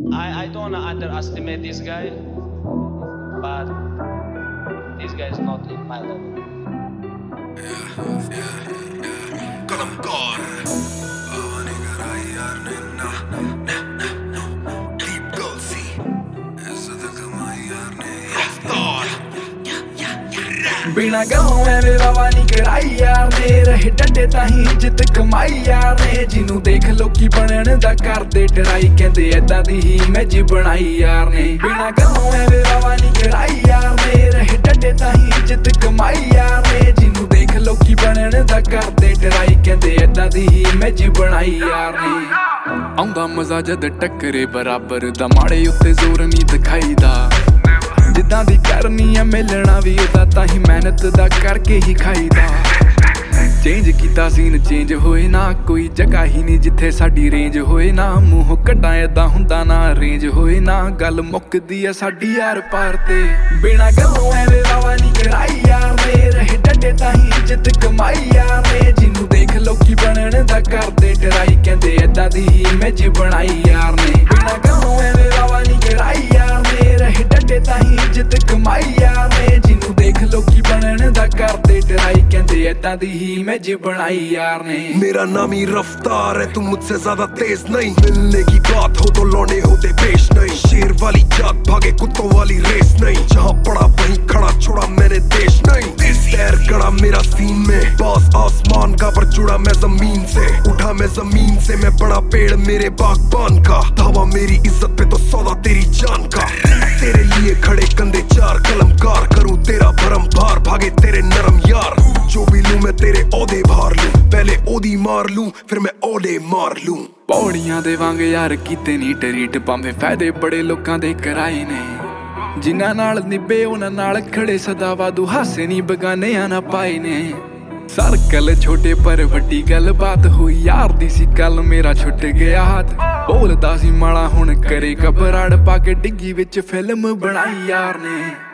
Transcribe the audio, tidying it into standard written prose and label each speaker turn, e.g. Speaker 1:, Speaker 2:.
Speaker 1: I don't underestimate this guy, but this guy is not in my level.
Speaker 2: Kalamkar Avane garai yaar ne na Deep Gulsi Izzat kamai yaar ne Raftaar
Speaker 3: बिना गाँव एवे वावा नी कराई यार ने रहे डंडे ताही इज्जत कमाई यार ने जिन्नू देख लोकी बनन दा करदे डराई कहंदे ऐदां दी ही मैं जी बनाई यार ने बिना गाँव एवे वावा नी कराई यार ने रहे डंडे ताही इज्जत कमाई यार ने जिन्नू देख लोकी बनन दा करदे डराई कहंदे ऐदां दी ही मैं जी बनाई यार ने आउंदा मजा जद टक्करे बराबर दा माड़े उत्ते जोर नी दिखाईदा जिद्दां दी करनी है मिलना भी उदा ताही मेहनत दा करके ही खाईदा चेंज कीता सीन चेंज होए ना कोई जगह ही नहीं जिथे साडी रेंज होए ना मूंह कड्डां ऐदां हुंदा ना रेंज होए ना गल मुकदी है साडी यार पार ते बिना गल्लों एवे वावा नी कराई यार ने रहे डंडे ताही इज्जत कमाई यार ने जिन्नू देख लोकी बनन दा करदे डराई कहंदे ऐदां दी ही मैं जी बनाई यार ने बिना गल्लों एवे वावा नी कराई यार ने रहे डंडे ताही इज्जत कमाई यार ने जिन्नू देख लोकी बनन दा करदे डराई कहंदे ऐदां दी ही मैं जी बनाई यार ने
Speaker 2: मेरा नाम ही रफ्तार है तू मुझसे ज्यादा तेज नहीं मिलने की बात हो तो लौंडे होते पेश नहीं शेर वाली जात भागे कुत्तों वाली रेस नहीं जहाँ पड़ा वहीं खड़ा छोड़ा मैंने देश नहीं पैर गड़ा मेरा सीन में बॉस आसमान का पर जुड़ा मैं जमीन से उठा मैं जमीन से मैं बड़ा पेड़ मेरे बागबान का धावा मेरी इज्जत पे तो सौदा तेरी जान का तेरे लिए खड़े कंधे चार कलमकार करूं तेरा भरम भार भागे तेरे नरम यार जो भी लूं मैं तेरे ओदे भार लूं पहले ओदी मार लूं फिर मैं ओदे मार लूं
Speaker 3: पौड़ियां दे वांग यार कीते नी टरीट भावें फायदे बड़े लोकां दे कराए ने जिन्हां नाल निभे उन्हां नाल खड़े सदा वादू हासे नी बगानेयां ना पाए ने सर्कल छोटे पर वड्डी गल बात हुई यार दी सी कल मेरा छुट गया हाथ बोलदा सी माड़ा हुण करे घबराड़ पा के डिग्गी विच फिल्म बनाई यार ने